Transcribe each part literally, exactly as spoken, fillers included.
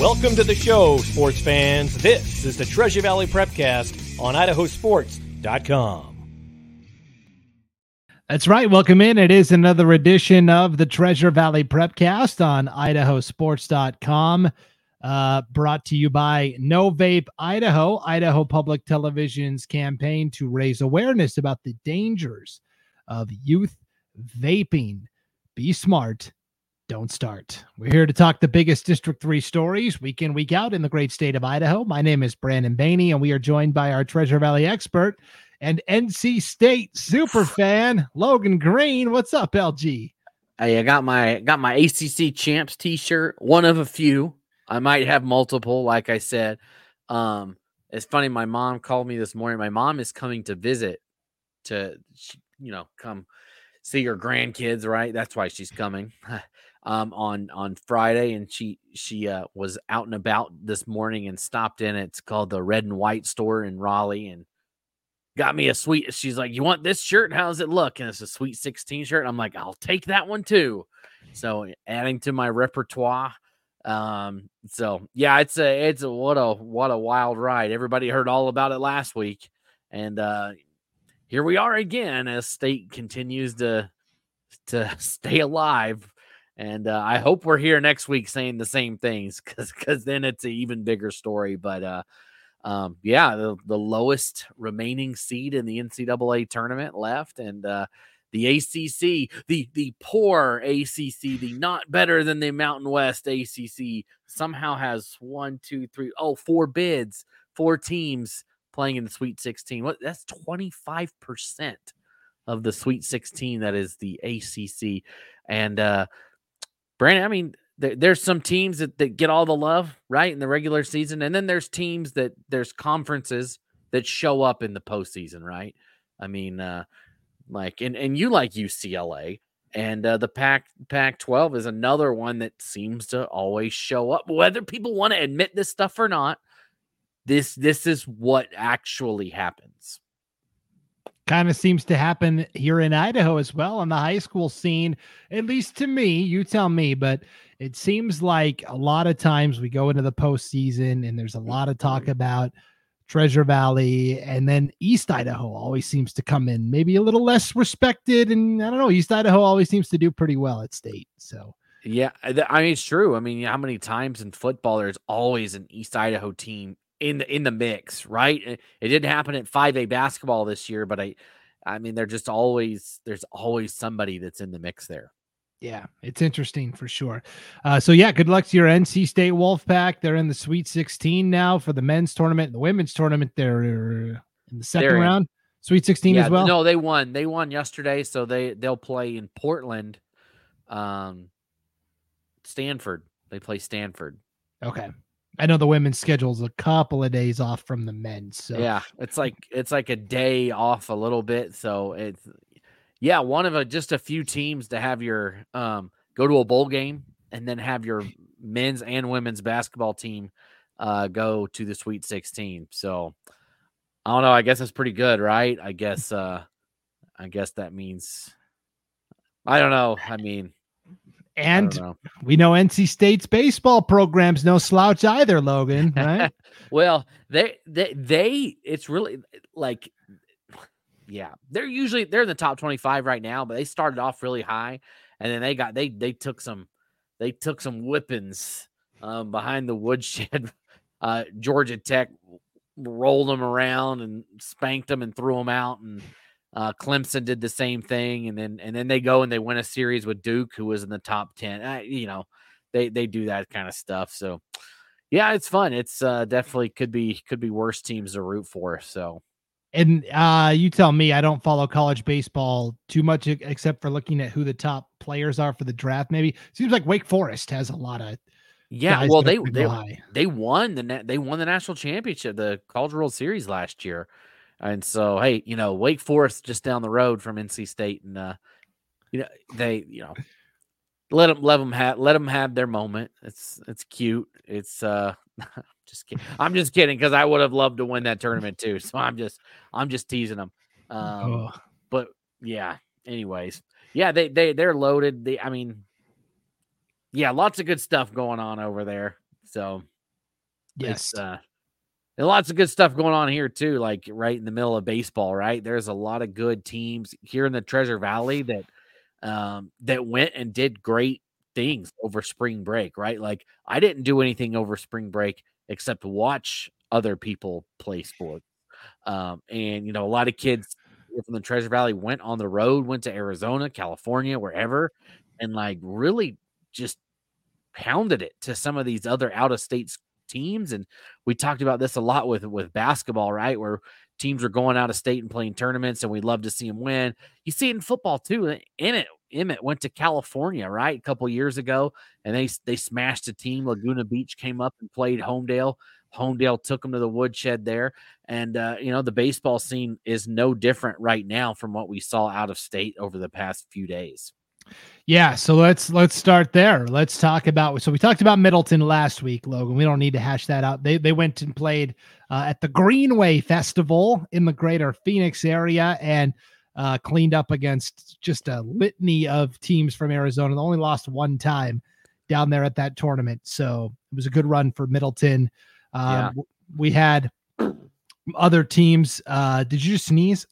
Welcome to the show, sports fans. This is the Treasure Valley Prepcast on Idaho Sports dot com. That's right. Welcome in. It is another edition of the Treasure Valley Prepcast on Idaho Sports dot com, uh, brought to you by No Vape Idaho, Idaho Public Television's campaign to raise awareness about the dangers of youth vaping. Be smart. Don't start. We're here to talk the biggest District three stories week in, week out in the great state of Idaho. My name is Brandon Bainey, and we are joined by our Treasure Valley expert and N C State super fan, Logan Green. What's up, L G? Hey, I got my got my A C C champs t-shirt, one of a few. I might have multiple, like I said. Um, it's funny, my mom called me this morning. My mom is coming to visit to, you know, come see her grandkids, right? That's why she's coming. Um, on on Friday, and she she uh, was out and about this morning and stopped in. It's called the Red and White store in Raleigh, and got me a sweet. She's like, "You want this shirt? How does it look?" And it's a Sweet sixteen shirt. I'm like, "I'll take that one too." So adding to my repertoire. Um, so yeah, it's a it's a what a what a wild ride. Everybody heard all about it last week, and uh, here we are again as State continues to to stay alive. And uh, I hope we're here next week saying the same things, because because then it's an even bigger story. But uh, um, yeah, the, the lowest remaining seed in the N C double A tournament left, and uh, the A C C, the the poor A C C, the not better than the Mountain West A C C, somehow has one, two, three, oh, four bids, four teams playing in the Sweet sixteen. What? That's twenty-five percent of the Sweet sixteen. That is the A C C, and uh, Brandon, I mean, there, there's some teams that, that get all the love, right, in the regular season. And then there's teams that there's conferences that show up in the postseason, right? I mean, uh, like, and, and you like U C L A, and uh, the Pac Pac twelve is another one that seems to always show up. Whether people want to admit this stuff or not, this this is what actually happens. Kind of seems to happen here in Idaho as well on the high school scene, at least to me. You tell me, but it seems like a lot of times we go into the postseason and there's a lot of talk about Treasure Valley, and then East Idaho always seems to come in maybe a little less respected. And I don't know, East Idaho always seems to do pretty well at state. So yeah, I mean, it's true. I mean, how many times in football there's always an East Idaho team in the, in the mix, right? It, it didn't happen at five A basketball this year, but I, I mean, they're just always, there's always somebody that's in the mix there. Yeah, it's interesting for sure. Uh, so yeah, good luck to your N C State Wolfpack. They're in the Sweet sixteen now for the men's tournament. The women's tournament, they're in the 2nd round. Sweet sixteen yeah, as well. No, they won. They won yesterday, so they they'll play in Portland. Um, Stanford. They play Stanford. Okay. I know the women's schedule's a couple of days off from the men's. So yeah, it's like it's like a day off a little bit. So it's yeah, one of a just a few teams to have your um go to a bowl game and then have your men's and women's basketball team uh go to the Sweet sixteen. So I don't know. I guess that's pretty good, right? I guess uh I guess that means I don't know. I mean. And know. we know N C State's baseball program's no slouch either, Logan, right? Well, they, they, they, it's really like, yeah, they're usually, they're in the top twenty-five right now, but they started off really high, and then they got, they, they took some, they took some whippings um, behind the woodshed. Uh, Georgia Tech rolled them around and spanked them and threw them out, and Uh, Clemson did the same thing, and then and then they go and they win a series with Duke, who was in the top ten. Uh, you know, they they do that kind of stuff. So, yeah, it's fun. It's uh, definitely could be could be worse teams to root for. So, and uh, you tell me. I don't follow college baseball too much, except for looking at who the top players are for the draft. Maybe seems like Wake Forest has a lot of. Yeah, well, they they they won the they won the national championship, the College World Series last year. And so, hey, you know, Wake Forest just down the road from N C State, and uh, you know they, you know, let them let them have let them have their moment. It's it's cute. It's uh, just kidding. I'm just kidding because I would have loved to win that tournament too. So I'm just I'm just teasing them. Um, oh. But yeah. Anyways, yeah, they they they're loaded. They, I mean, yeah, lots of good stuff going on over there. So Yes. It's, uh, and lots of good stuff going on here too, like right in the middle of baseball, right? There's a lot of good teams here in the Treasure Valley that um, that went and did great things over spring break, right? Like I didn't do anything over spring break except watch other people play sports. Um, and you know, a lot of kids from the Treasure Valley went on the road, went to Arizona, California, wherever, and like really just pounded it to some of these other out of state teams. And we talked about this a lot with with basketball, right, where teams are going out of state and playing tournaments, and we love to see them win. You see it in football too. Emmett Emmett went to California, right, a couple years ago, and they they smashed a team. Laguna Beach came up and played Homedale. Homedale took them to the woodshed there, and uh, you know the baseball scene is no different right now from what we saw out of state over the past few days. Yeah, so let's let's start there. Let's talk about so we talked about Middleton last week, Logan. We don't need to hash that out. They they went and played uh, at the Greenway Festival in the greater Phoenix area and uh, cleaned up against just a litany of teams from Arizona. They only lost one time down there at that tournament, so it was a good run for Middleton. Um, yeah. We had other teams. Uh, did you sneeze?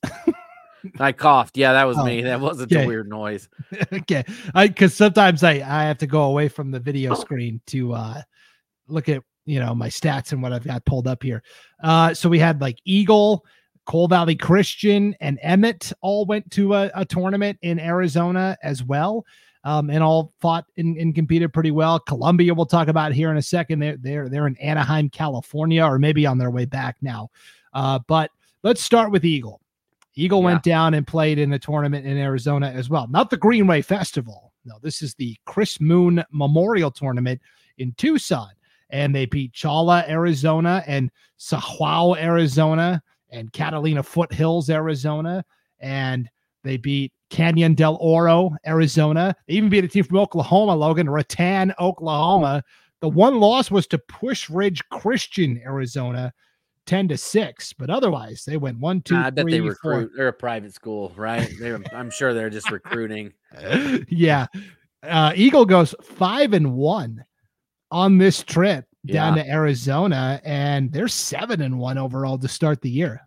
I coughed. Yeah, that was oh, me. That wasn't okay. a weird noise. Okay. I, cause sometimes I, I have to go away from the video screen to, uh, look at, you know, my stats and what I've got pulled up here. Uh, so we had like Eagle, Coal Valley Christian, and Emmett all went to a, a tournament in Arizona as well. Um, and all fought and, and competed pretty well. Columbia, we'll talk about here in a second. They're, they're, they're in Anaheim, California, or maybe on their way back now. Uh, but let's start with Eagle. Eagle yeah. went down and played in the tournament in Arizona as well. Not the Greenway Festival. No, this is the Chris Moon Memorial Tournament in Tucson. And they beat Chala, Arizona, and Sahuao, Arizona, and Catalina Foothills, Arizona. And they beat Canyon del Oro, Arizona. They even beat a team from Oklahoma, Logan, Rattan, Oklahoma. The one loss was to Push Ridge Christian, Arizona, ten to six, but otherwise they went one, two, nah, I bet three, they recruit. four. They're a private school, right? They're, I'm sure they're just recruiting. Yeah. Uh, Eagle goes five and one on this trip down yeah. to Arizona, and they're seven and one overall to start the year.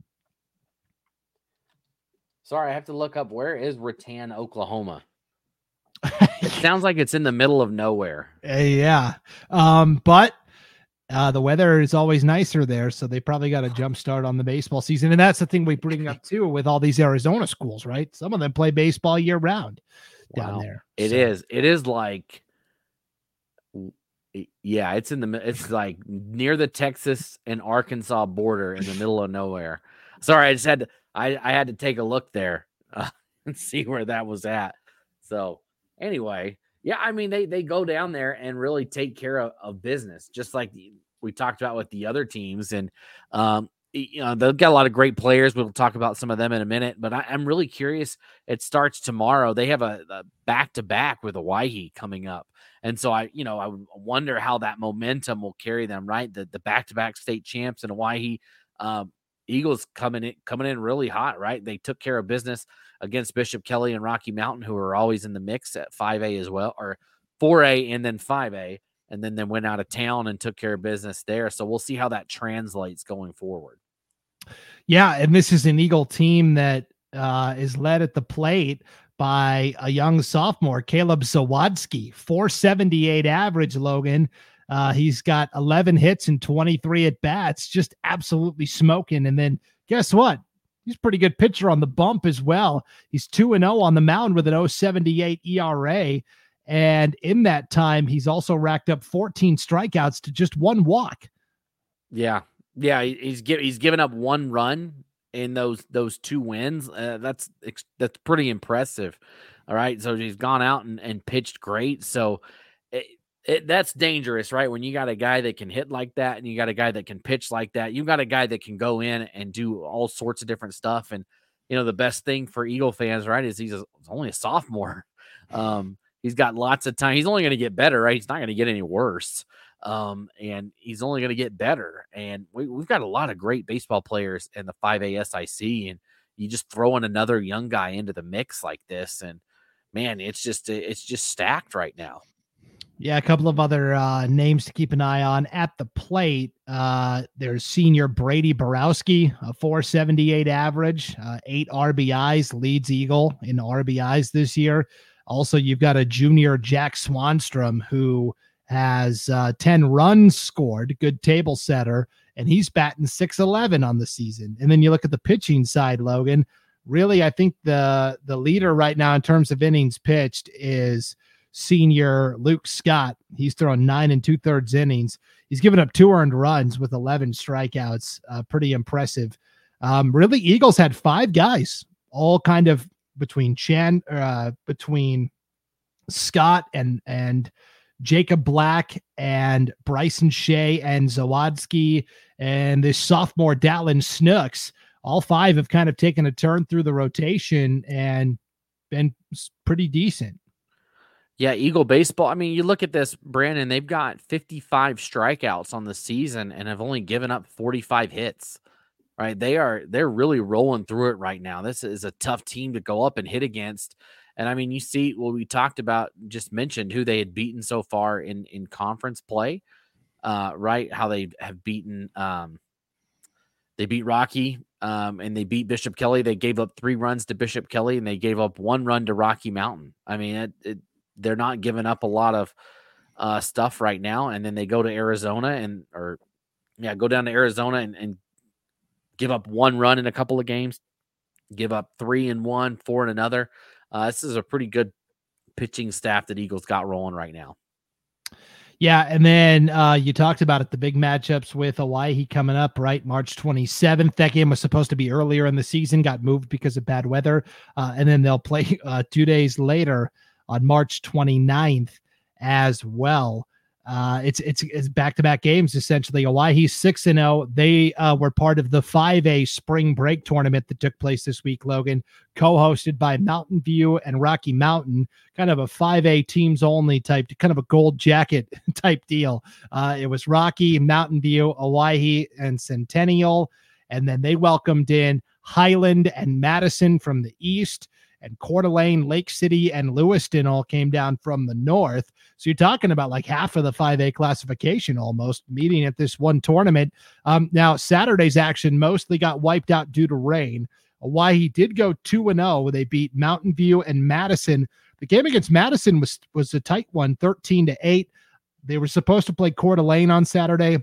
Sorry, I have to look up where is Rattan, Oklahoma. It sounds like it's in the middle of nowhere. Uh, yeah. Um, but Uh, the weather is always nicer there, so they probably got a jump start on the baseball season. And that's the thing we bring up too with all these Arizona schools, right? Some of them play baseball year round down wow. there. It so. is. It is like, yeah, it's in the, it's like near the Texas and Arkansas border in the middle of nowhere. Sorry, I just had to, I, I had to take a look there uh, and see where that was at. So anyway, yeah, I mean, they they go down there and really take care of, of business, just like we talked about with the other teams. And, um, you know, they've got a lot of great players. We'll talk about some of them in a minute, but I, I'm really curious. It starts tomorrow. They have a, a back-to-back with Hawaii coming up. And so I, you know, I wonder how that momentum will carry them, right? The, the back-to-back state champs in Hawaii, um, Eagles coming in, coming in really hot, right? They took care of business against Bishop Kelly and Rocky Mountain, who are always in the mix at five A as well, or four A and then five A, and then they went out of town and took care of business there. So we'll see how that translates going forward. Yeah, and this is an Eagle team that uh, is led at the plate by a young sophomore, Caleb Zawadski, four seventy-eight average, Logan. Uh, he's got eleven hits and twenty-three at bats, just absolutely smoking. And then guess what? He's a pretty good pitcher on the bump as well. He's two and oh on the mound with an oh seventy-eight E R A. And in that time, he's also racked up fourteen strikeouts to just one walk. Yeah. Yeah. He's give, he's given up one run in those, those two wins. Uh, that's, that's pretty impressive. All right. So he's gone out and, and pitched great. So it, It, that's dangerous, right? When you got a guy that can hit like that and you got a guy that can pitch like that, you got a guy that can go in and do all sorts of different stuff. And, you know, the best thing for Eagle fans, right, is he's a, only a sophomore. Um, he's got lots of time. He's only going to get better, right? He's not going to get any worse. Um, and he's only going to get better. And we, we've got a lot of great baseball players in the five A S I C, and you just throw in another young guy into the mix like this. And man, it's just, it's just stacked right now. Yeah, a couple of other uh, names to keep an eye on at the plate. Uh, there's senior Brady Borowski, a four seventy-eight average, uh, eight R B Is, leads Eagle in R B Is this year. Also, you've got a junior Jack Swanstrom who has uh, ten runs scored, good table setter, and he's batting six eleven on the season. And then you look at the pitching side, Logan. Really, I think the the leader right now in terms of innings pitched is senior Luke Scott. He's thrown nine and two thirds innings. He's given up two earned runs with eleven strikeouts. Uh, pretty impressive. Um, really, Eagles had five guys, all kind of between Chan, uh, between Scott and and Jacob Black and Bryson Shea and Zawadzki and this sophomore Dallin Snooks. All five have kind of taken a turn through the rotation and been pretty decent. Yeah, Eagle baseball. I mean, you look at this, Brandon, they've got fifty-five strikeouts on the season and have only given up forty-five hits, right? They are, they're really rolling through it right now. This is a tough team to go up and hit against. And I mean, you see what we talked about, just mentioned who they had beaten so far in, in conference play, uh, right? How they have beaten, um, they beat Rocky um, and they beat Bishop Kelly. They gave up three runs to Bishop Kelly and they gave up one run to Rocky Mountain. I mean, it, it they're not giving up a lot of uh, stuff right now. And then they go to Arizona and, or yeah, go down to Arizona and, and give up one run in a couple of games, give up three in one, four in another. Uh, this is a pretty good pitching staff that Eagles got rolling right now. Yeah, and then uh, you talked about it, the big matchups with Hawaii coming up, right? March twenty-seventh. That game was supposed to be earlier in the season, got moved because of bad weather. Uh, and then they'll play uh, two days later on March twenty-ninth as well. Uh, it's it's it's back-to-back games, essentially. Hawaii six and oh. They uh, were part of the five A spring break tournament that took place this week, Logan, co-hosted by Mountain View and Rocky Mountain, kind of a five A teams-only type, kind of a gold jacket type deal. Uh, it was Rocky, Mountain View, Hawaii, and Centennial, and then they welcomed in Highland and Madison from the east, and Coeur d'Alene, Lake City, and Lewiston all came down from the north. So you're talking about like half of the five A classification almost meeting at this one tournament. Um, now, Saturday's action mostly got wiped out due to rain. Hawaii did go two and oh. They beat Mountain View and Madison. The game against Madison was, was a tight one, thirteen to eight. They were supposed to play Coeur d'Alene on Saturday.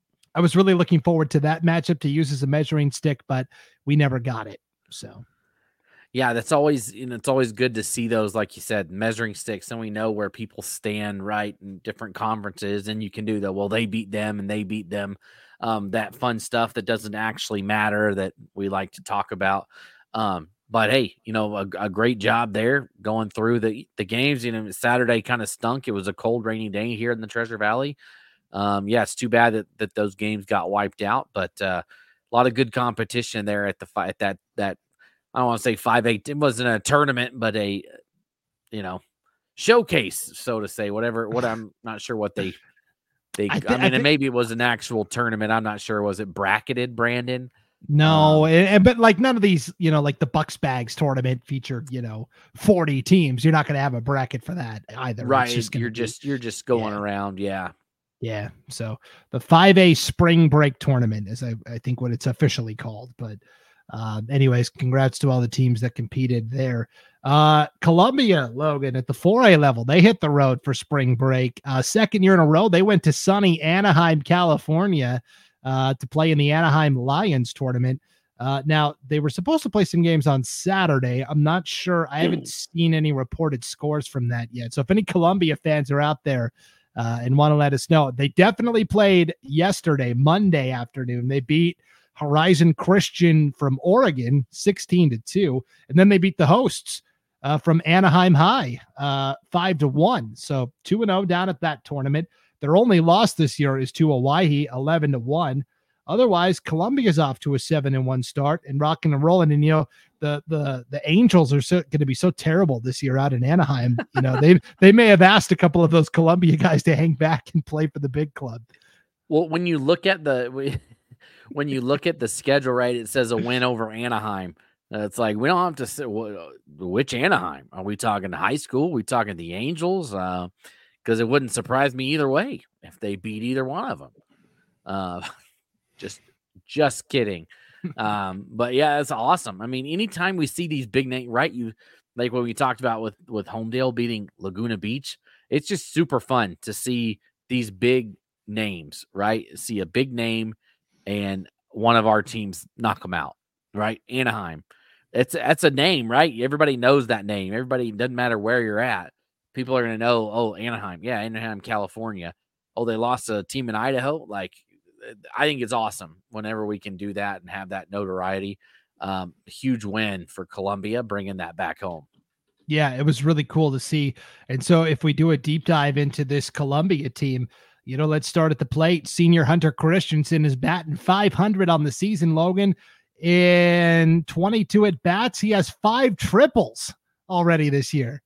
I was really looking forward to that matchup to use as a measuring stick, but we never got it. So... Yeah, that's always, you know, it's always good to see those, like you said, measuring sticks, and we know where people stand, right, in different conferences, and you can do that. Well, they beat them and they beat them. Um, that fun stuff that doesn't actually matter that we like to talk about. Um, but hey, you know, a, a great job there going through the the games. You know, Saturday kind of stunk. It was a cold, rainy day here in the Treasure Valley. Um, yeah, it's too bad that, that those games got wiped out, but uh, a lot of good competition there at the at that that. I don't want to say five eight. It wasn't a tournament, but a, you know, showcase, so to say. Whatever. What I'm not sure what they they. I, th- I mean, I think, maybe it was an actual tournament. I'm not sure. Was it bracketed, Brandon? No, um, and, but like none of these, you know, like the Bucks Bags tournament featured, you know, forty teams. You're not going to have a bracket for that either. Right. Just you're be, just you're just going yeah. around. Yeah. Yeah. So the five A spring break tournament is, I, I think, what it's officially called, but. Uh, anyways, congrats to all the teams that competed there. Uh, Columbia, Logan, at the four A level, they hit the road for spring break. Uh, second year in a row, they went to sunny Anaheim, California, uh, to play in the Anaheim Lions tournament. Uh, now, they were supposed to play some games on Saturday. I'm not sure. I haven't seen any reported scores from that yet. So if any Columbia fans are out there uh, and want to let us know, they definitely played yesterday, Monday afternoon. They beat Horizon Christian from Oregon, sixteen to two. And then they beat the hosts uh, from Anaheim High, uh, five to one. So two and oh down at that tournament. Their only loss this year is to Hawaii, eleven to one. Otherwise, Columbia's off to a seven and one start and rocking and rolling. And, you know, the, the, the Angels are so, going to be so terrible this year out in Anaheim. You know, they, they may have asked a couple of those Columbia guys to hang back and play for the big club. Well, when you look at the, when you look at the schedule, right, it says a win over Anaheim. Uh, it's like, we don't have to say, which Anaheim? Are we talking high school? Are we talking the Angels? Uh, because it wouldn't surprise me either way if they beat either one of them. Uh, just, just kidding. um, but yeah, it's awesome. I mean, anytime we see these big names, right? You like what we talked about with with Homedale beating Laguna Beach. It's just super fun to see these big names, right? See a big name and one of our teams knock them out, right? Anaheim. It's that's a name, right? Everybody knows that name. Everybody, doesn't matter where you're at. People are going to know, oh, Anaheim. Yeah, Anaheim, California. Oh, they lost a team in Idaho. Like, I think it's awesome whenever we can do that and have that notoriety. Um, huge win for Columbia, bringing that back home. Yeah, it was really cool to see. And so if we do a deep dive into this Columbia team, you know, let's start at the plate. Senior Hunter Christensen is batting five hundred on the season, Logan. In twenty-two at bats, he has five triples already this year.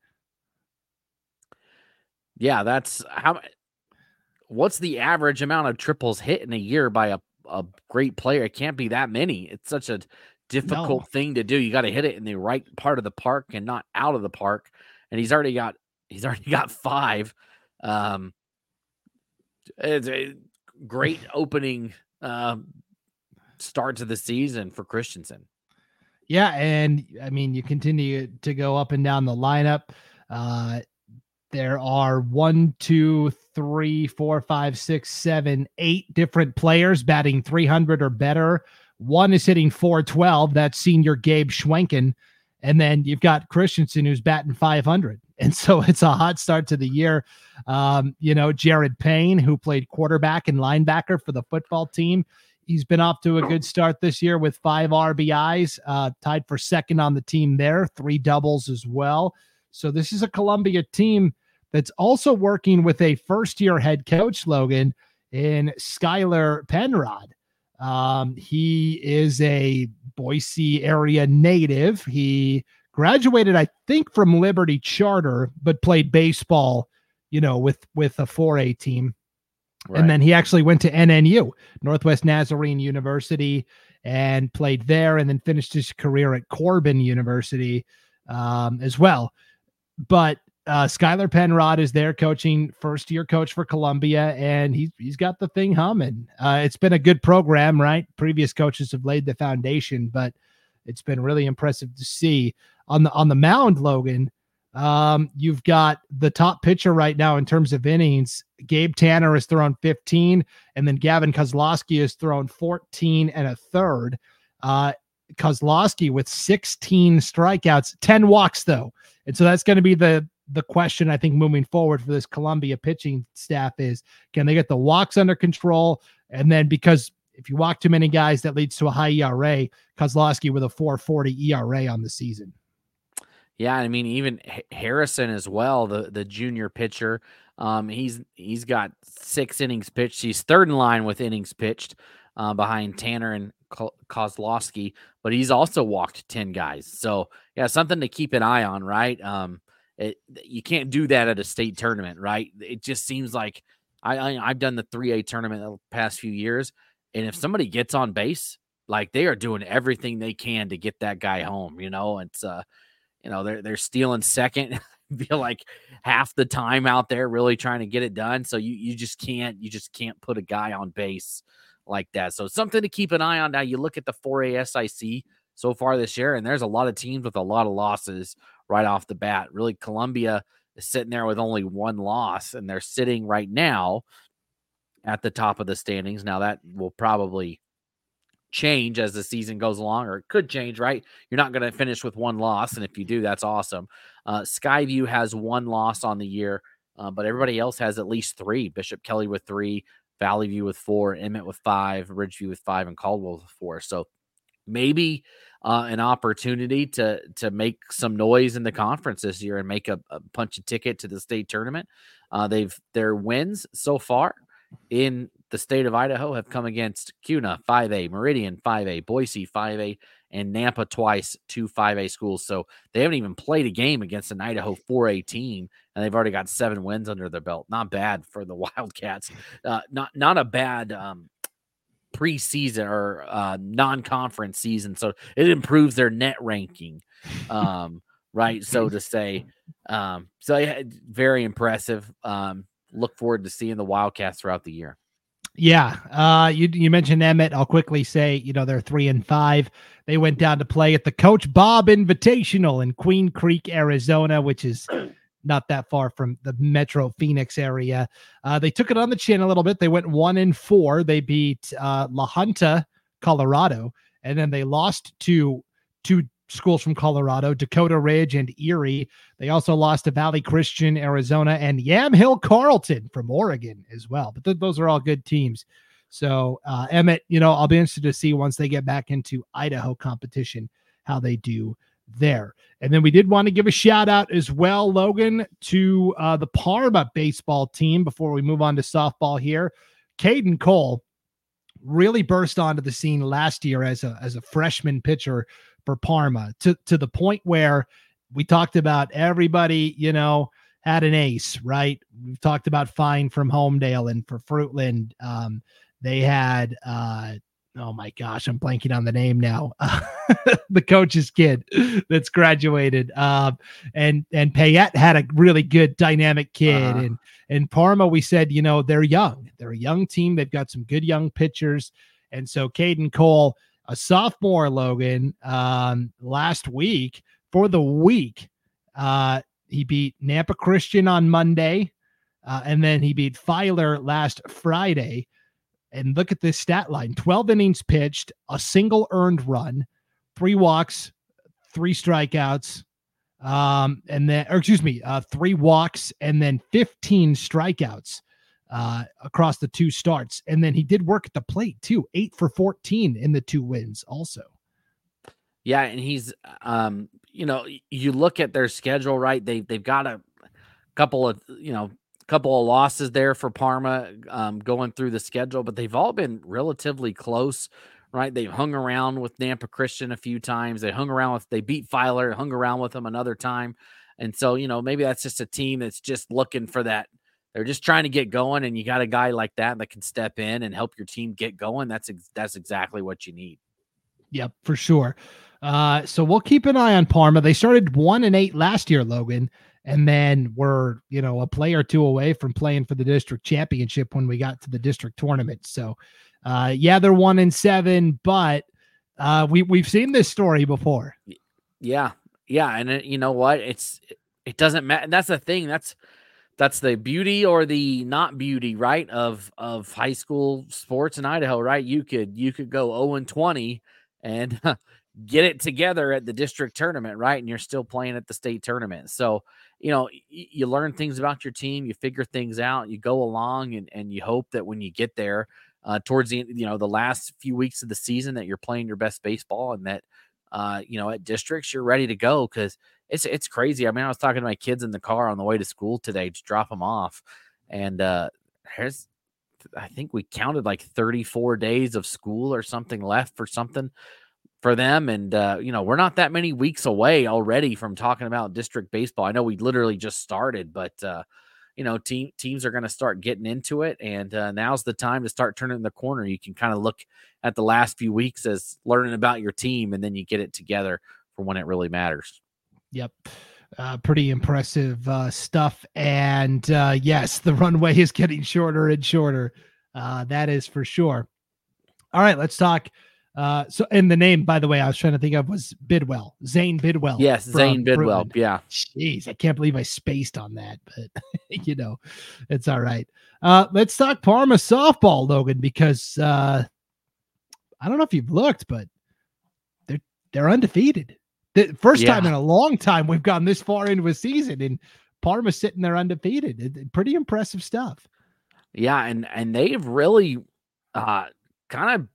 Yeah, that's how. What's the average amount of triples hit in a year by a, a great player? It can't be that many. It's such a difficult no. thing to do. You got to hit it in the right part of the park and not out of the park. And he's already got he's already got five. Um, it's a great opening um, start to the season for Christensen. Yeah, and I mean, you continue to go up and down the lineup. Uh, there are one, two, three, four, five, six, seven, eight different players batting three hundred or better. One is hitting four twelve. That's senior Gabe Schwenken. And then you've got Christensen, who's batting five hundred. And so it's a hot start to the year. Um, you know, Jared Payne, who played quarterback and linebacker for the football team, he's been off to a good start this year with five R B Is, uh, tied for second on the team there, three doubles as well. So this is a Columbia team that's also working with a first-year head coach, Logan, in Skylar Penrod. Um, he is a Boise area native. He graduated, I think, from Liberty Charter, but played baseball, you know, with, with a four A team. Right. And then he actually went to N N U, Northwest Nazarene University, and played there, and then finished his career at Corbin University um, as well. But uh, Skylar Penrod is there coaching, first-year coach for Columbia, and he's he's got the thing humming. Uh, it's been a good program, right? Previous coaches have laid the foundation, but it's been really impressive to see. On the on the mound, Logan, um, you've got the top pitcher right now in terms of innings. Gabe Tanner has thrown fifteen, and then Gavin Kozlowski has thrown fourteen and a third. Uh, Kozlowski with sixteen strikeouts, ten walks though. And so that's going to be the the question, I think, moving forward for this Columbia pitching staff is, can they get the walks under control? And then, because if you walk too many guys, that leads to a high E R A. Kozlowski with a four forty E R A on the season. Yeah, I mean, even Harrison as well, the the junior pitcher. Um, he's he's got six innings pitched. He's third in line with innings pitched uh, behind Tanner and Kozlowski, but he's also walked ten guys. So yeah, something to keep an eye on, right? Um, it, you can't do that at a state tournament, right? It just seems like I, I I've done the three A tournament the past few years, and if somebody gets on base, like, they are doing everything they can to get that guy home. You know, it's uh, you know, they're they're stealing second. Feel like half the time out there really trying to get it done. So you you just can't you just can't put a guy on base like that. So something to keep an eye on. Now you look at the four A S I C so far this year, and there's a lot of teams with a lot of losses right off the bat. Really, Columbia is sitting there with only one loss, and they're sitting right now at the top of the standings. Now that will probably change as the season goes along, or it could change, right? You're not going to finish with one loss, and if you do, that's awesome. Uh, Skyview has one loss on the year, uh, but everybody else has at least three. Bishop Kelly with three, Valley View with four, Emmett with five, Ridgeview with five, and Caldwell with four. So maybe uh, an opportunity to to make some noise in the conference this year and make a, a punch a ticket to the state tournament. Uh, they've their wins so far in the state of Idaho have come against Kuna five A, Meridian five A, Boise five A, and Nampa twice, two five A schools. So they haven't even played a game against an Idaho four A team, and they've already got seven wins under their belt. Not bad for the Wildcats. Uh, not not a bad um, preseason or uh, non-conference season. So it improves their net ranking, um, right? So to say, um, so yeah, very impressive. Um, look forward to seeing the Wildcats throughout the year. Yeah. Uh, you, you mentioned Emmett. I'll quickly say, you know, they're three and five. They went down to play at the Coach Bob Invitational in Queen Creek, Arizona, which is not that far from the Metro Phoenix area. Uh, they took it on the chin a little bit. They went one and four. They beat uh, La Junta, Colorado, and then they lost to two schools from Colorado, Dakota Ridge and Erie. They also lost to Valley Christian, Arizona, and Yamhill Carlton from Oregon as well. But th- those are all good teams. So uh, Emmett, you know, I'll be interested to see once they get back into Idaho competition, how they do there. And then we did want to give a shout out as well, Logan, to uh, the Parma baseball team before we move on to softball here. Caden Cole really burst onto the scene last year as a, as a freshman pitcher for Parma, to, to the point where we talked about everybody, you know, had an ace, right? We've talked about Fine from Homedale, and for Fruitland, um, they had, uh, oh my gosh, I'm blanking on the name now. The coach's kid that's graduated. Um, and, and Payette had a really good dynamic kid. Uh-huh. And, and Parma, we said, you know, they're young. They're a young team. They've got some good young pitchers. And so Caden Cole, a sophomore, Logan, um, last week for the week, uh, he beat Nampa Christian on Monday. Uh, and then he beat Filer last Friday. And look at this stat line: twelve innings pitched, a single earned run, three walks, three strikeouts, um, and then, or excuse me, uh, three walks and then fifteen strikeouts uh, across the two starts. And then he did work at the plate too, eight for fourteen in the two wins also. Yeah. And he's, um, you know, you look at their schedule, right? They, they've got a couple of, you know, couple of losses there for Parma um, going through the schedule, but they've all been relatively close, right? They've hung around with Nampa Christian a few times. They hung around with, they beat Filer, hung around with them another time. And so, you know, maybe that's just a team that's just looking for that. They're just trying to get going, and you got a guy like that that can step in and help your team get going. That's, ex- that's exactly what you need. Yep, for sure. Uh, so we'll keep an eye on Parma. They started one and eight last year, Logan. And then we're, you know, a play or two away from playing for the district championship when we got to the district tournament. So, uh, yeah, they're one and seven, but uh, we we've seen this story before. Yeah, yeah, and it, you know what? It's it doesn't matter. That's the thing. That's that's the beauty or the not beauty, right? Of of high school sports in Idaho, right? You could you could go zero and twenty and get it together at the district tournament, right? And you're still playing at the state tournament. So, you know, y- you learn things about your team, you figure things out, you go along, and, and you hope that when you get there uh, towards the, you know, the last few weeks of the season, that you're playing your best baseball, and that, uh, you know, at districts, you're ready to go. Cause it's, it's crazy. I mean, I was talking to my kids in the car on the way to school today to drop them off. And uh, there's, I think we counted like thirty-four days of school or something left for something for them. And, uh, you know, we're not that many weeks away already from talking about district baseball. I know we literally just started, but, uh, you know, team, teams are going to start getting into it. And uh, now's the time to start turning the corner. You can kind of look at the last few weeks as learning about your team, and then you get it together for when it really matters. Yep. Uh, pretty impressive uh, stuff. And uh, yes, the runway is getting shorter and shorter. Uh, that is for sure. All right, let's talk. Uh, so, and the name, by the way, I was trying to think of was Bidwell, Zane Bidwell. Yes, Zane Bidwell. Fruitland. Yeah. Jeez, I can't believe I spaced on that, but you know, it's all right. Uh, let's talk Parma softball, Logan, because uh, I don't know if you've looked, but they're they're undefeated. The first Yeah. time in a long time we've gone this far into a season, and Parma's sitting there undefeated. It, it, pretty impressive stuff. Yeah, and and they've really uh, kind of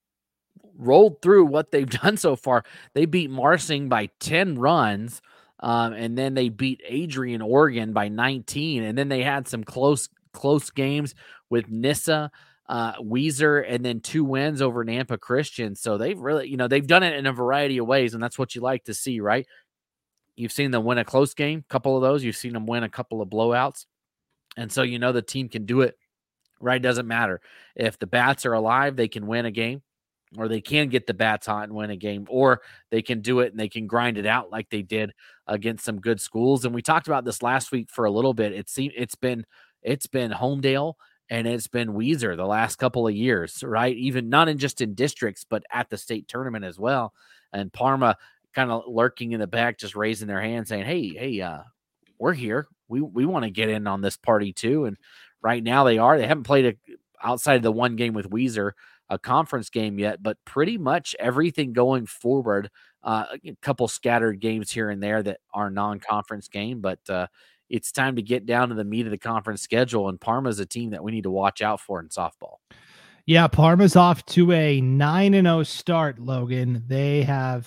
rolled through what they've done so far. They beat Marsing by ten runs, um, and then they beat Adrian, Oregon by nineteen, and then they had some close close games with Nissa, uh, Weiser, and then two wins over Nampa Christian. So they've really, you know, they've done it in a variety of ways, and that's what you like to see, right? You've seen them win a close game, a couple of those. You've seen them win a couple of blowouts, and so you know the team can do it. Right? Doesn't matter if the bats are alive, they can win a game. Or they can get the bats hot and win a game, or they can do it and they can grind it out like they did against some good schools. And we talked about this last week for a little bit. It seemed it's been it's been Homedale and it's been Weiser the last couple of years, right? Even not in just in districts, but at the state tournament as well. And Parma kind of lurking in the back, just raising their hand saying, Hey, Hey, uh, we're here. We, we want to get in on this party too. And right now they are, they haven't played a, outside of the one game with Weiser, a conference game yet, but pretty much everything going forward, uh, a couple scattered games here and there that are non-conference game, but, uh, it's time to get down to the meat of the conference schedule, and Parma's a team that we need to watch out for in softball. Yeah, Parma's off to a nine and oh start, Logan. They have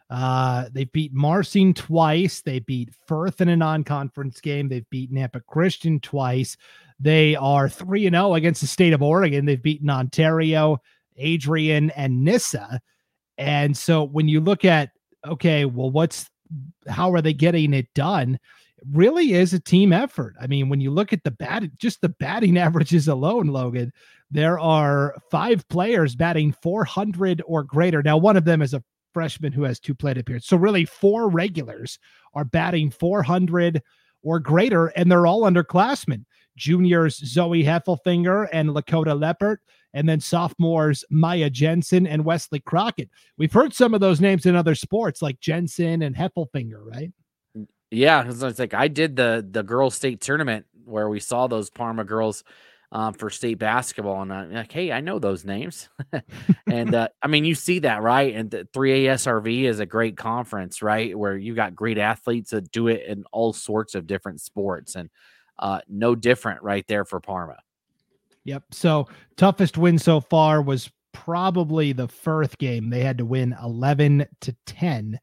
uh, they beat Marsing twice. They beat Firth in a non-conference game. They've beaten Nampa Christian twice. They are three and oh against the state of Oregon. They've beaten Ontario, Adrian, and Nissa. And so when you look at, okay, well, what's how are they getting it done? Really is a team effort. I mean, when you look at the bat, just the batting averages alone, Logan, there are five players batting four hundred or greater. Now, one of them is a freshman who has two plate appearances. So really four regulars are batting four hundred or greater, and they're all underclassmen. Juniors, Zoe Heffelfinger and Lakota Leppert, and then sophomores, Maya Jensen and Wesley Crockett. We've heard some of those names in other sports like Jensen and Heffelfinger, right? Yeah, it's like I did the the girls state tournament where we saw those Parma girls um, for state basketball, and I'm like, hey, I know those names. and uh, I mean, you see that, right? And the three A S R V is a great conference, right, where you got great athletes that do it in all sorts of different sports, and uh, no different right there for Parma. Yep. So toughest win so far was probably the Firth game. They had to win eleven to ten,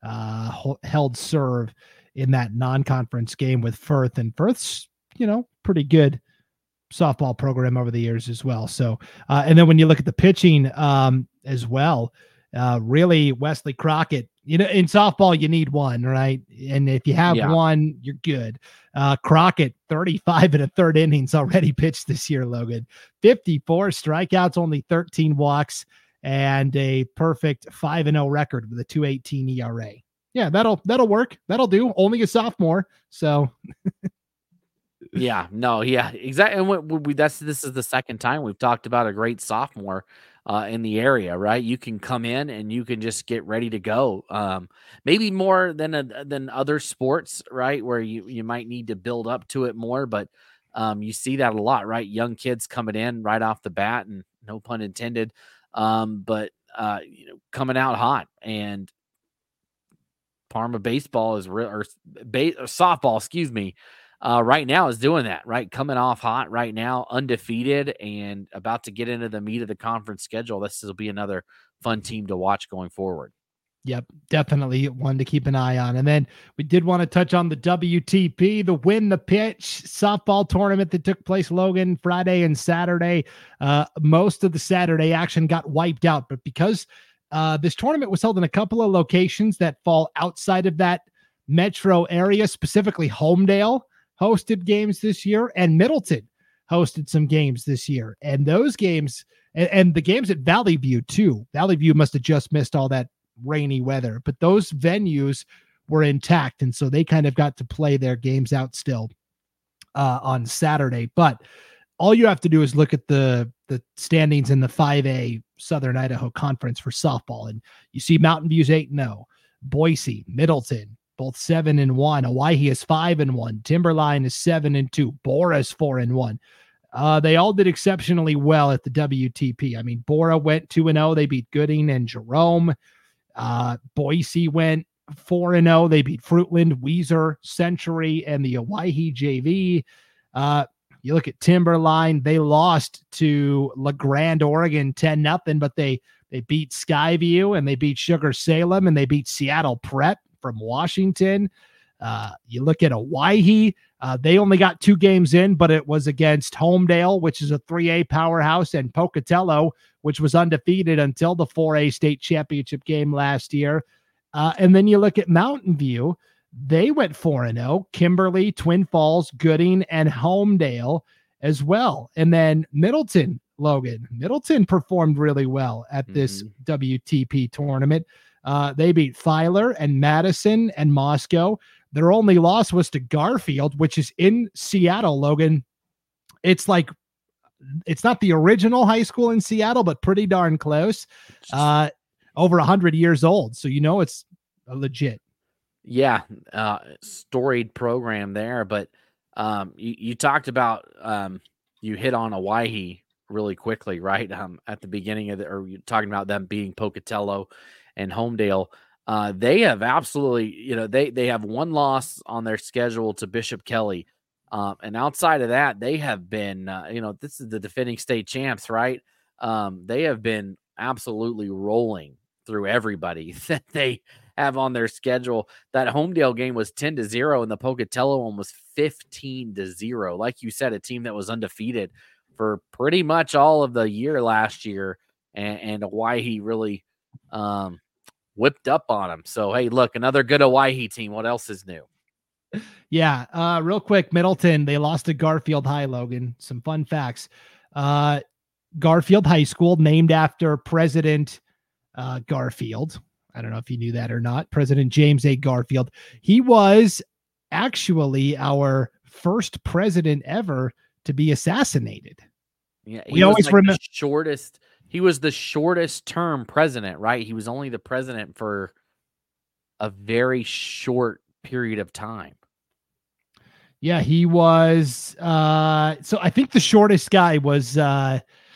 uh, held serve in that non-conference game with Firth, and Firth's, you know, pretty good softball program over the years as well. So, uh, and then when you look at the pitching um, as well, uh, really Wesley Crockett, you know, in softball, you need one, right? And if you have yeah. one, you're good. Uh, Crockett, thirty-five and a third innings already pitched this year, Logan, fifty-four strikeouts, only thirteen walks, and a perfect five and oh record with a two eighteen E R A. Yeah, that'll that'll work. That'll do. Only a sophomore, so. yeah, no, yeah, exactly. And we, we, that's this is the second time we've talked about a great sophomore uh, in the area, right? You can come in and you can just get ready to go. Um, maybe more than a, than other sports, right? Where you you might need to build up to it more, but um, you see that a lot, right? Young kids coming in right off the bat, and no pun intended, um, but uh, you know, coming out hot. And Parma baseball is real, or, ba- or softball, excuse me, uh, right now is doing that, right? Coming off hot right now, undefeated, and about to get into the meat of the conference schedule. This will be another fun team to watch going forward. Yep, definitely one to keep an eye on. And then we did want to touch on the W T P, the Win the Pitch softball tournament that took place, Logan, Friday and Saturday. Uh, most of the Saturday action got wiped out, but because Uh, this tournament was held in a couple of locations that fall outside of that metro area, specifically Homedale hosted games this year, and Middleton hosted some games this year. And those games, and, and the games at Valley View too. Valley View must have just missed all that rainy weather, but those venues were intact. And so they kind of got to play their games out still uh, on Saturday. But all you have to do is look at the the standings in the five A Southern Idaho Conference for softball, and you see Mountain View's eight and oh, Boise, Middleton, both seven and one. Owyhee is five and one. Timberline is seven and two. Bora is four and one. Uh, they all did exceptionally well at the W T P. I mean, Bora went two and oh. They beat Gooding and Jerome. Uh, Boise went four and oh. They beat Fruitland, Weiser, Century, and the Owyhee J V. Uh, You look at Timberline, they lost to LeGrand, Oregon, ten nothing, but they they beat Skyview and they beat Sugar Salem and they beat Seattle Prep from Washington. Uh, you look at Owyhee, uh, they only got two games in, but it was against Homedale, which is a three A powerhouse, and Pocatello, which was undefeated until the four A state championship game last year. Uh, and then you look at Mountain View. They went four and oh, Kimberly, Twin Falls, Gooding, and Homedale as well. And then Middleton, Logan, Middleton performed really well at this mm-hmm. W T P tournament. Uh, they beat Filer and Madison and Moscow. Their only loss was to Garfield, which is in Seattle, Logan. it's like, it's not the original high school in Seattle, but pretty darn close. Uh, over a hundred years old. So, you know, it's a legit. Yeah. Uh, storied program there, but um, you, you talked about, um, you hit on Owyhee really quickly, right? Um, at the beginning of the, or you're talking about them being Pocatello and Homedale. Uh, they have absolutely, you know, they, they have one loss on their schedule to Bishop Kelly. Um, and outside of that, they have been, uh, you know, this is the defending state champs, right? Um, they have been absolutely rolling through everybody that they have on their schedule. That Homedale game was ten to zero, and the Pocatello one was fifteen to zero. Like you said, a team that was undefeated for pretty much all of the year last year, and, and Owyhee really um, whipped up on them. So, hey, look, another good Owyhee team. What else is new? Yeah. Uh, real quick, Middleton, they lost to Garfield High, Logan. Some fun facts. Uh, Garfield High School, named after President uh, Garfield. I don't know if you knew that or not. President James A. Garfield. He was actually our first president ever to be assassinated. Yeah, he we was always like remember the shortest. He was the shortest term president, right? He was only the president for a very short period of time. Yeah, he was. Uh, so I think the shortest guy was uh,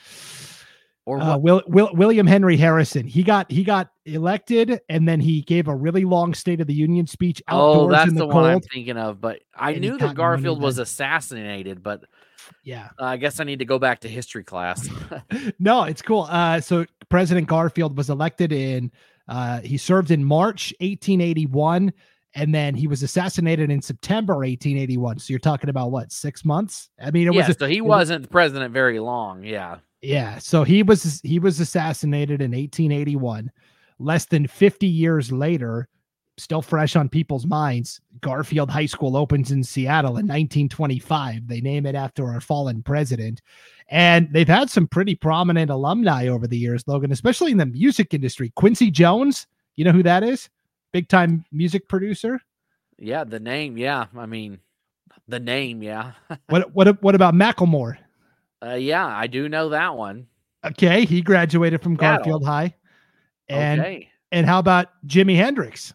or uh, Will, Will, William Henry Harrison. He got he got elected, and then he gave a really long State of the Union speech outdoors oh, that's in the, the cold. one I'm thinking of. But I And he knew got that Garfield money was then. assassinated, but Yeah. uh, I guess I need to go back to history class. No, it's cool. Uh, so President Garfield was elected in. Uh, he served in March eighteen eighty-one. And then he was assassinated in September eighteen eighty-one. So you're talking about what, six months? I mean, it yeah, was. so he wasn't the president very long. Yeah. Yeah. So he was he was assassinated in eighteen eighty-one. Less than fifty years later, still fresh on people's minds, Garfield High School opens in Seattle in nineteen twenty-five. They name it after our fallen president. And they've had some pretty prominent alumni over the years, Logan, especially in the music industry. Quincy Jones, you know who that is? Big time music producer. Yeah, the name. Yeah, I mean, the name. Yeah. what what what about Macklemore? Uh, yeah, I do know that one. Okay, he graduated from Seattle. Garfield High. And okay. and how about Jimi Hendrix?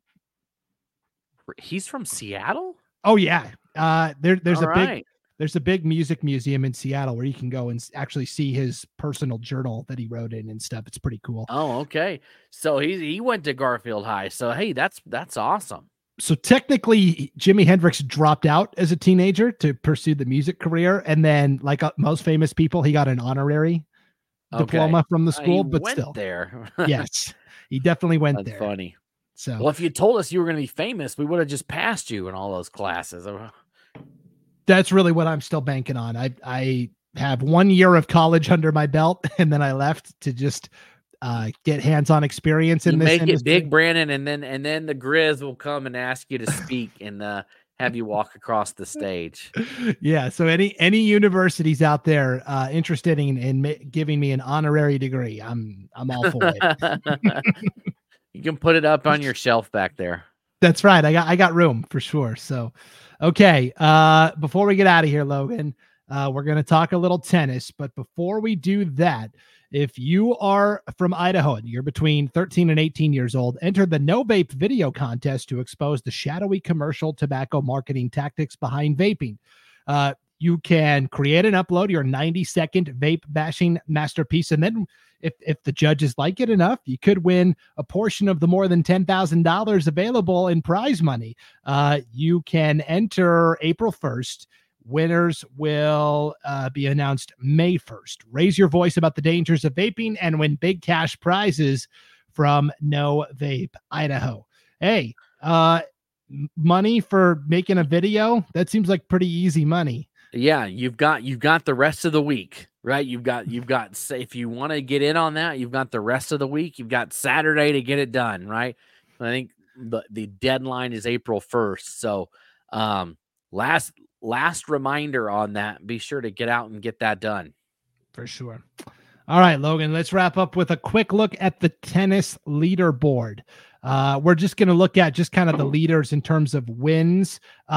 He's from Seattle? Oh yeah. Uh, there there's All a right. big there's a big music museum in Seattle where you can go and s- actually see his personal journal that he wrote in and stuff. It's pretty cool. Oh, okay. So he he went to Garfield High. So hey, that's that's awesome. So technically, Jimi Hendrix dropped out as a teenager to pursue the music career, and then, like uh, most famous people, he got an honorary Okay. diploma from the Uh, school. he but went still, there. yes, he definitely went That's there. funny. So Well, if you told us you were going to be famous, we would have just passed you in all those classes. that's really what I'm still banking on. I I have one year of college under my belt, and then I left to just uh, get hands-on experience in You this make industry. it big, Brandon, and then and then the Grizz will come and ask you to speak and uh, have you walk across the stage. Yeah. So any any universities out there uh, interested in, in ma- giving me an honorary degree, I'm I'm all for it. You can put it up on your shelf back there. That's right. I got I got room for sure. So, okay. Uh, before we get out of here, Logan, uh, we're gonna talk a little tennis. But before we do that, if you are from Idaho and you're between thirteen and eighteen years old, enter the No Vape video contest to expose the shadowy commercial tobacco marketing tactics behind vaping. Uh, you can create and upload your ninety second vape bashing masterpiece, and then if if the judges like it enough, you could win a portion of the more than ten thousand dollars available in prize money. Uh, you can enter April first. Winners will uh, be announced May first. Raise your voice about the dangers of vaping and win big cash prizes from No Vape Idaho. Hey, uh, money for making a video? That seems like pretty easy money. Yeah, you've got you've got the rest of the week, right? You've got you've got say if you want to get in on that, you've got the rest of the week. You've got Saturday to get it done, right? I think the the deadline is April first. So, um, last last reminder on that. Be sure to get out and get that done. For sure. All right, Logan, let's wrap up with a quick look at the tennis leaderboard. Uh, we're just going to look at just kind of the leaders in terms of wins. Uh,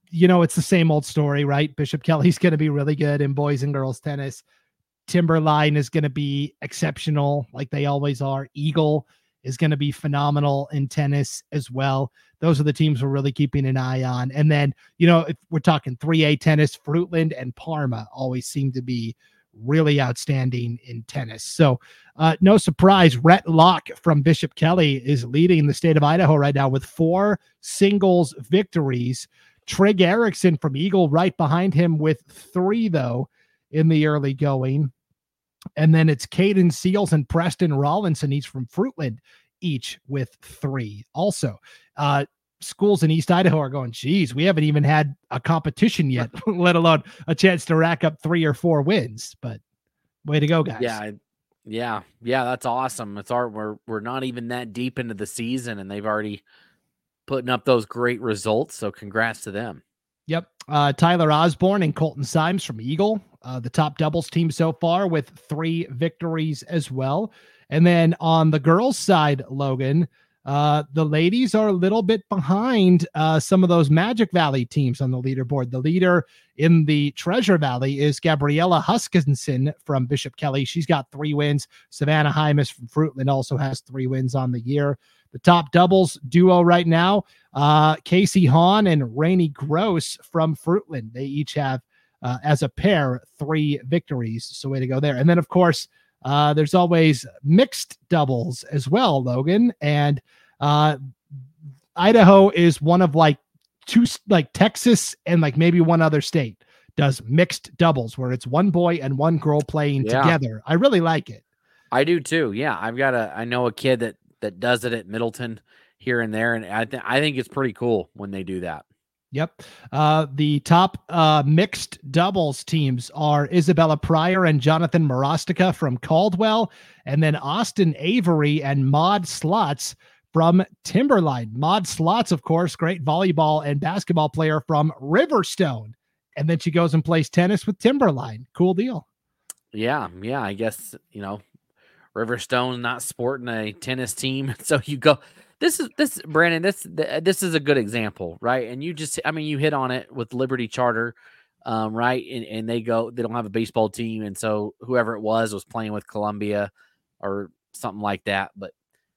you know, it's the same old story, right? Bishop Kelly's going to be really good in boys and girls tennis. Timberline is going to be exceptional, like they always are. Eagle is going to be phenomenal in tennis as well. Those are the teams we're really keeping an eye on. And then, you know, if we're talking three A tennis, Fruitland and Parma always seem to be really outstanding in tennis. So uh, no surprise, Rhett Locke from Bishop Kelly is leading the state of Idaho right now with four singles victories. Trig Erickson from Eagle right behind him with three, though, in the early going. And then it's Caden Seals and Preston Rollinson, each from Fruitland, each with three. Also, uh, schools in East Idaho are going, geez, we haven't even had a competition yet, let alone a chance to rack up three or four wins. But way to go, guys. Yeah. Yeah. Yeah. That's awesome. It's our, we're, we're not even that deep into the season and they've already putting up those great results. So congrats to them. Yep. Uh, Tyler Osborne and Colton Symes from Eagle, uh, the top doubles team so far with three victories as well. And then on the girls' side, Logan, uh, the ladies are a little bit behind uh, some of those Magic Valley teams on the leaderboard. The leader in the Treasure Valley is Gabriella Huskinson from Bishop Kelly. She's got three wins. Savannah Hymas from Fruitland also has three wins on the year. The top doubles duo right now, uh, Casey Hahn and Rainey Gross from Fruitland. They each have, uh, as a pair, three victories. So way to go there. And then, of course, uh, there's always mixed doubles as well, Logan. And uh, Idaho is one of like two, like Texas and like maybe one other state does mixed doubles where it's one boy and one girl playing yeah. together. I really like it. I do too. Yeah. I've got a, I know a kid that, that does it at Middleton here and there. And I think, I think it's pretty cool when they do that. Yep. Uh, the top uh, mixed doubles teams are Isabella Pryor and Jonathan Morostica from Caldwell, and then Austin Avery and Maud Slots from Timberline. Maud Slots, of course, great volleyball and basketball player from Riverstone. And then she goes and plays tennis with Timberline. Cool deal. Yeah. Yeah. I guess, you know, Riverstone not sporting a tennis team. So you go, this is this Brandon, this, this is a good example, right? And you just, I mean, you hit on it with Liberty Charter, um, right. And, and they go, they don't have a baseball team. And so whoever it was, was playing with Columbia or something like that. But,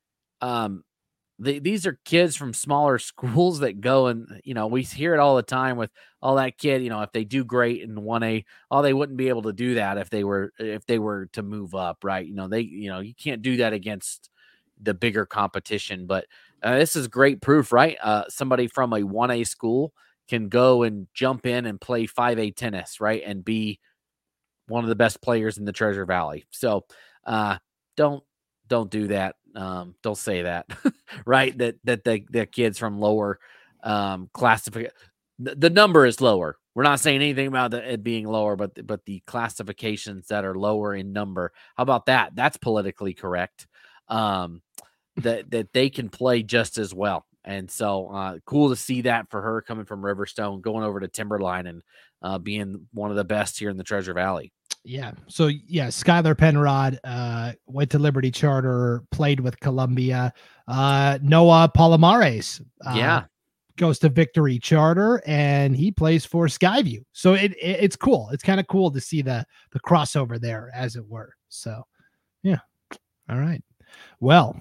um, the, these are kids from smaller schools that go and, you know, we hear it all the time with all that kid, you know, if they do great in one A, oh, they wouldn't be able to do that if they were, if they were to move up. Right. You know, they, you know, you can't do that against the bigger competition, but uh, this is great proof, right? Uh, somebody from a one A school can go and jump in and play five A tennis, right? And be one of the best players in the Treasure Valley. So uh, don't, don't do that. Um, don't say that, right? That, that the, the kids from lower um, classification, the, the number is lower. We're not saying anything about the, it being lower, but, but the classifications that are lower in number, how about that? That's politically correct. Um, that, that they can play just as well. And so uh, cool to see that for her coming from Riverstone, going over to Timberline and uh, being one of the best here in the Treasure Valley. Yeah. So yeah, Skylar Penrod uh, went to Liberty Charter, played with Columbia. Uh, Noah Palomares, uh, yeah, goes to Victory Charter, and he plays for Skyview. So it, it it's cool. It's kind of cool to see the the crossover there, as it were. So yeah. All right. Well,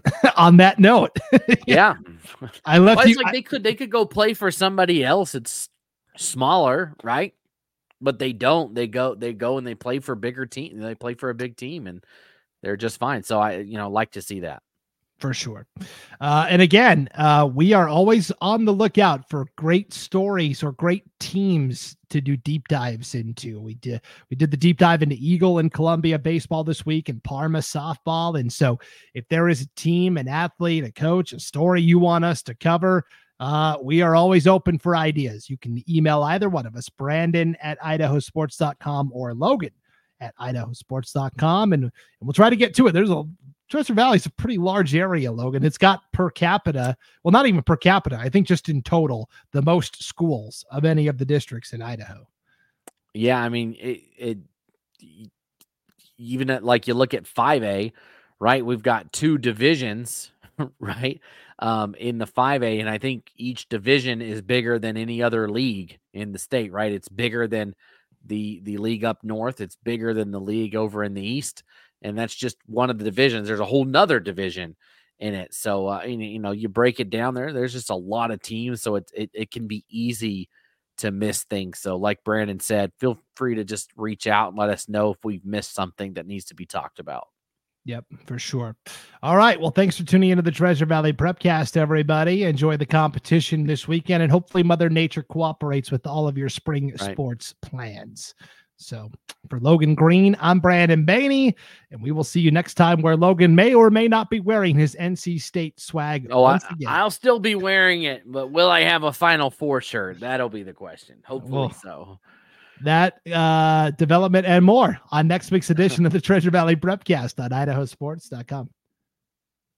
on that note, yeah, I left well, you. Like I, they could they could go play for somebody else. It's smaller, right? But they don't. They go. They go and they play for bigger team. They play for a big team, and they're just fine. So I, you know, like to see that for sure. Uh, and again, uh, we are always on the lookout for great stories or great teams to do deep dives into. We did we did the deep dive into Eagle and Columbia baseball this week, and Parma softball. And so, if there is a team, an athlete, a coach, a story you want us to cover, Uh, we are always open for ideas. You can email either one of us, Brandon at idaho sports dot com or Logan at idaho sports dot com, and, and we'll try to get to it. There's a Treasure Valley is a pretty large area, Logan. It's got per capita, well, not even per capita, I think just in total, the most schools of any of the districts in Idaho. Yeah, I mean, it, it even at, like you look at five A, right? We've got two divisions right? Um, in the five A, and I think each division is bigger than any other league in the state, right? It's bigger than the the league up north. It's bigger than the league over in the east, and that's just one of the divisions. There's a whole nother division in it. So uh, you know, you break it down there. There's just a lot of teams, so it it, it can be easy to miss things. So like Brandon said, feel free to just reach out and let us know if we've missed something that needs to be talked about. Yep, for sure. All right. Well, thanks for tuning into the Treasure Valley Prepcast, everybody. Enjoy the competition this weekend, and hopefully Mother Nature cooperates with all of your spring right. sports plans. So for Logan Green, I'm Brandon Baney, and we will see you next time, where Logan may or may not be wearing his N C State swag. Oh, I, I'll still be wearing it, but will I have a Final Four shirt? That'll be the question. Hopefully well, so. That uh, development and more on next week's edition of the Treasure Valley Prepcast on Idaho Sports dot com.